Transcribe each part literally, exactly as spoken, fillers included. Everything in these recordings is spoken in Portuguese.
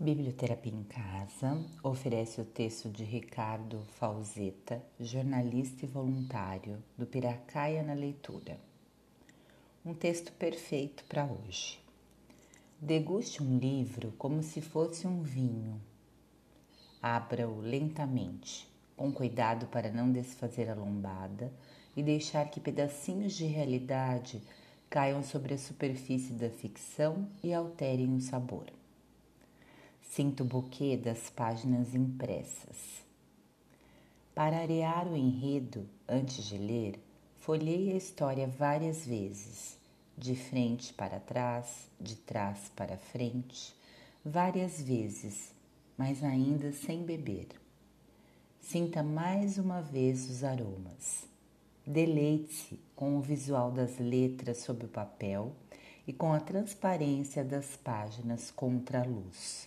Biblioterapia em Casa oferece o texto de Ricardo Falzetta, jornalista e voluntário do Piracaia na Leitura. Um texto perfeito para hoje. Deguste um livro como se fosse um vinho. Abra-o lentamente, com cuidado para não desfazer a lombada e deixar que pedacinhos de realidade caiam sobre a superfície da ficção e alterem o sabor. Sinta o buquê das páginas impressas. Para arear o enredo, antes de ler, folheie a história várias vezes, de frente para trás, de trás para frente, várias vezes, mas ainda sem beber. Sinta mais uma vez os aromas. Deleite-se com o visual das letras sob o papel e com a transparência das páginas contra a luz.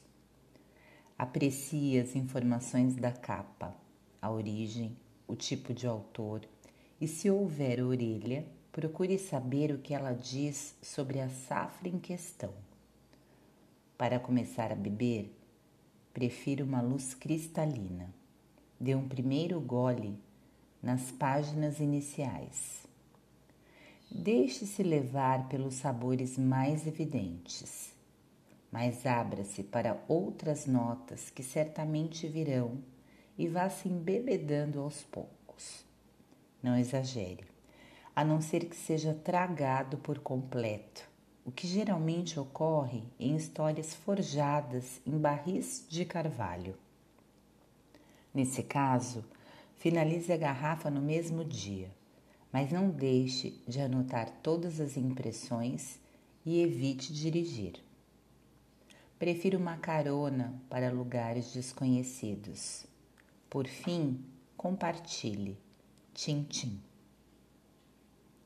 Aprecie as informações da capa, a origem, o tipo de autor e, se houver orelha, procure saber o que ela diz sobre a safra em questão. Para começar a beber, prefiro uma luz cristalina. Dê um primeiro gole nas páginas iniciais. Deixe-se levar pelos sabores mais evidentes, mas abra-se para outras notas que certamente virão e vá se embebedando aos poucos. Não exagere, a não ser que seja tragado por completo, o que geralmente ocorre em histórias forjadas em barris de carvalho. Nesse caso, finalize a garrafa no mesmo dia, mas não deixe de anotar todas as impressões e evite dirigir. Prefiro uma carona para lugares desconhecidos. Por fim, compartilhe. Tchim, tchim.